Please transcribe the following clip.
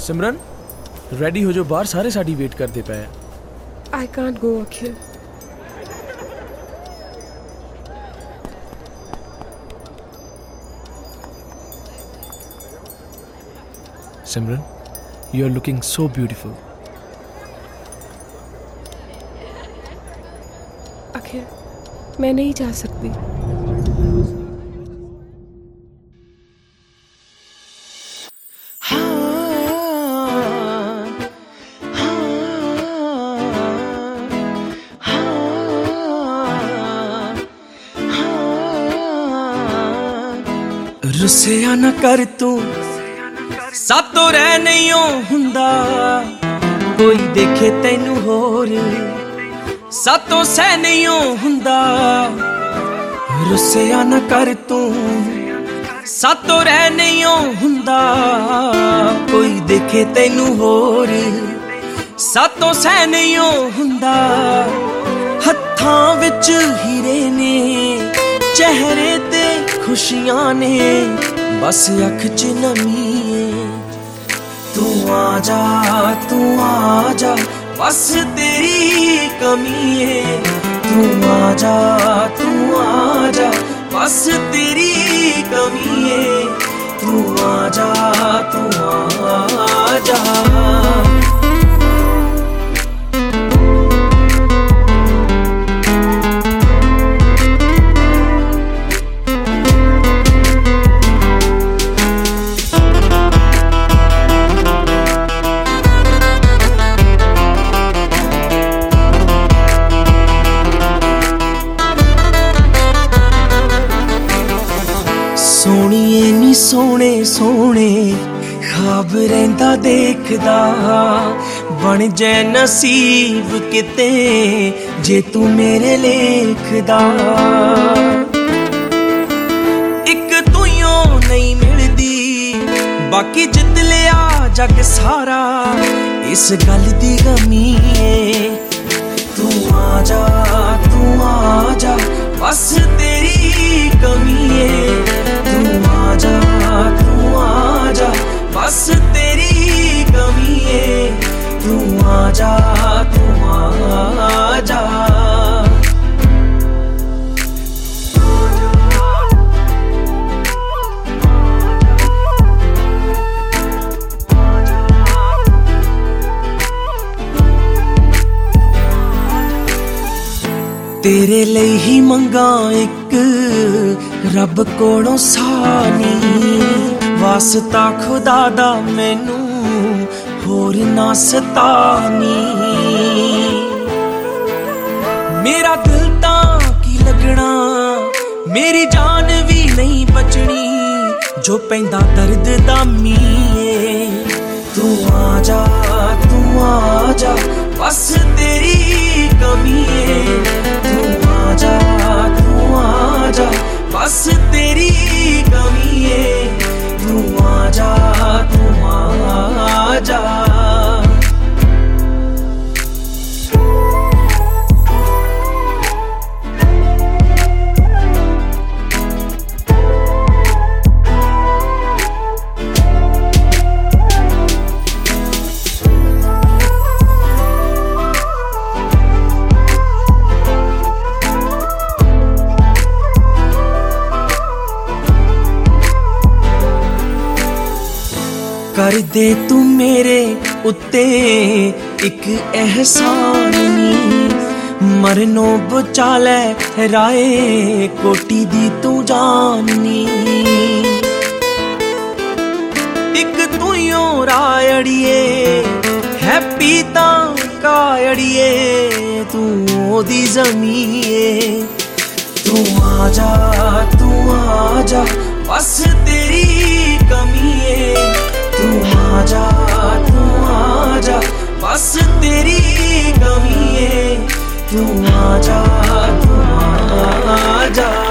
सिमरन ready हो जो, बाहर सारे साड़ी वेट करते पे। I can't go, Akhil. Simran, you are looking so beautiful. Akhil, मैं नहीं जा सकती। रुसिया न कर तू सातों रह नहीं हुंदा, कोई देखे तैनू होर सातों सह नहीं हुंदा। रुसिया न कर तू सातों रह नहीं हुंदा, कोई देखे तैनू होर सातों सह नहीं हुंदा। हत्थां विच हीरे ने चेहरे ते खुशियां ने, बस अख च नमी है। तू आजा बस तेरी कमी है। तू आजा बस तेरी कमी है। तू आजा सोहणीए नी सोहणे सोहणे ख्वाब रहिंदा देखदा, बन जाए नसीब किते जे तू मेरे लेखदा। इक तूइयों नहीं मिलदी, बाकी जित लिया जग सारा, इस गल दी गमी है। तू आजा बस तेरी कमी है। तू आजा बस तेरी कमी है। तू आजा तेरे लिए ही मंगा एक रब कोलों सानी, वास्ता खुदा दा मैनू होर ना सतानी। मेरा दिल तां की लगना, मेरी जान भी नहीं बचनी, जो पैंदा दर्द दा मीए। तू आजा बस तेरी कमी है। तू आजा बस तेरी कमी है। तू आजा कर दे तू मेरे उत्ते एक एहसान नी, मरनो बचा ले राए कोटी दी तू जाननी। एक तू ही रायड़िए हैप्पी तां कायड़िए, तू ओदी ज़मीए। तू आजा बस तेरी कमी है। तू आजा बस तेरी कमी है। तू आजा